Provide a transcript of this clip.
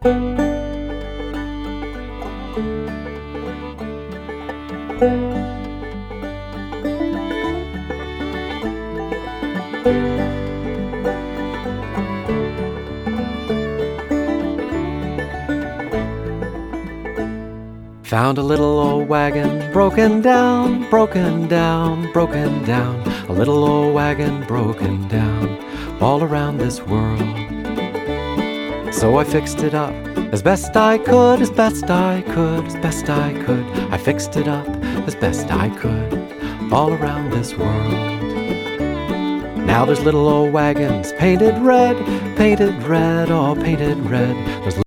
Found a little old wagon, broken down, broken down, broken down. A little old wagon broken down all around this world. So I fixed it up as best I could, as best I could, as best I could. I fixed it up as best I could all around this world. Now there's little old wagons painted red, all painted red. There's